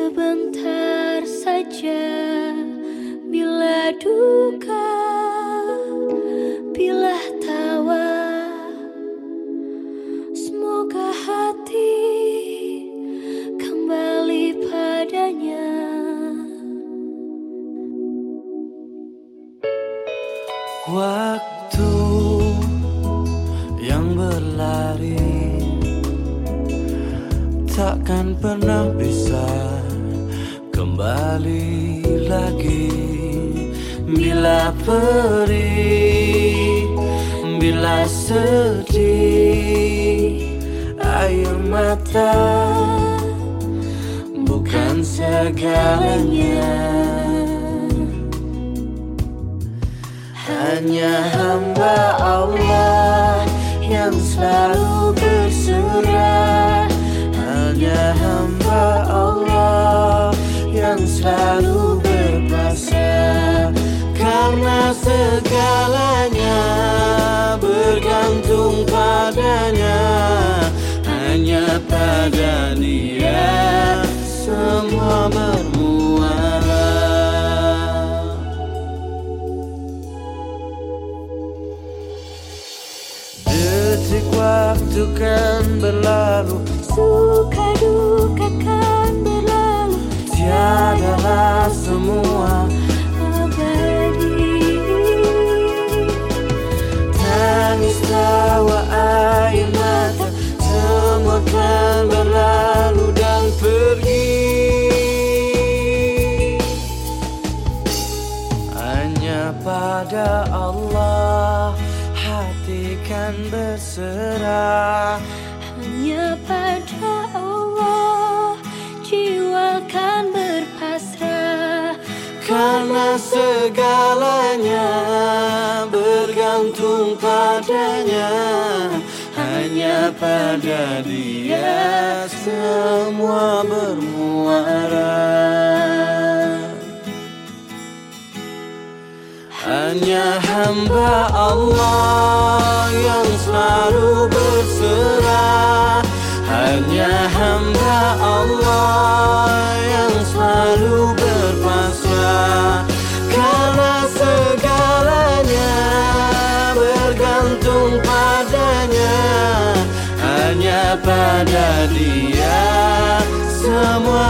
sebentar saja. Bila duka, bila tawa, semoga hati kembali padanya. Waktu yang berlari takkan pernah bisa kembali lagi. Bila perih, bila sedih, air mata bukan segalanya. Hanya hamba Allah yang selalu berserah. Hanya hamba Allah yang selalu berpasrah. Karena segalanya bergantung padanya. Hanya pada Dia semua bermuara. Detik waktu kan berlalu, Suka duka kan berlalu, tiadalah semua abadi. tangis, tawa, air mata, semua kan berlalu dan pergi. Hanya pada Allah hati kan berserah. Hanya pada Allah jiwa kan berpasrah. Karena segalanya bergantung padanya. Hanya pada Dia semua bermuara. Hanya hamba Allah yang selalu berserah. Hanya hamba Allah yang selalu berpasrah. Karena segalanya bergantung padanya. Hanya pada Dia semua